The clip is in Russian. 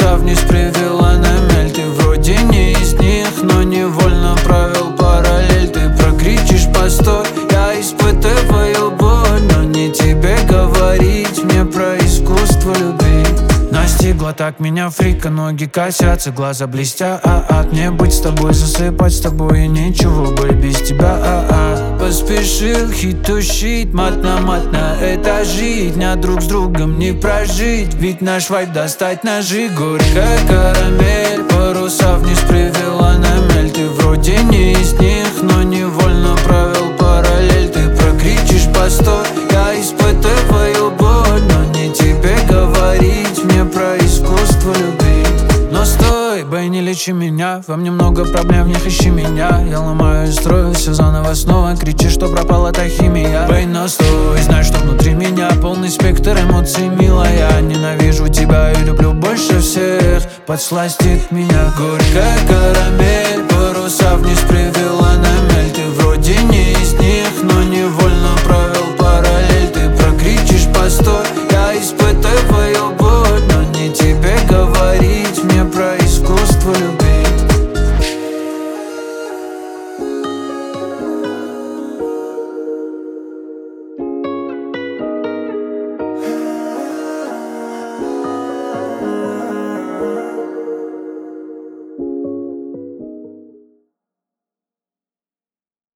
паруса вниз привела на мель. Ты вроде не из них, но невольно провел параллель. Ты прокричишь постой, я испытываю боль, но не тебе говорить мне про искусство любви. Настигла так меня фрика, ноги косятся, глаза блестят. Мне быть с тобой, засыпать с тобой, и ничего бы без тебя. Поспешил хит ущить, мат на этажи. Дня друг с другом не прожить, ведь наш вайб достать ножи. Горькая карамель, паруса вниз привела на мель. Ты вроде не из них, но невольно провел параллель. Ты прокричишь постой, я испытываю боль, но не тебе говорить мне про искусство любви. Но стой, бэй, не лечи меня, во мне много проблем, в них ищи меня. Я ломаю и строю все заново снова, кричишь, что пропала та химия. Бэй, но стой, знай, что внутри меня полный спектр эмоций, милая. Ненавижу тебя и люблю больше всех, подсластит меня. Горькая карамель, паруса вниз привела на мель. Ты вроде не из них, но невольно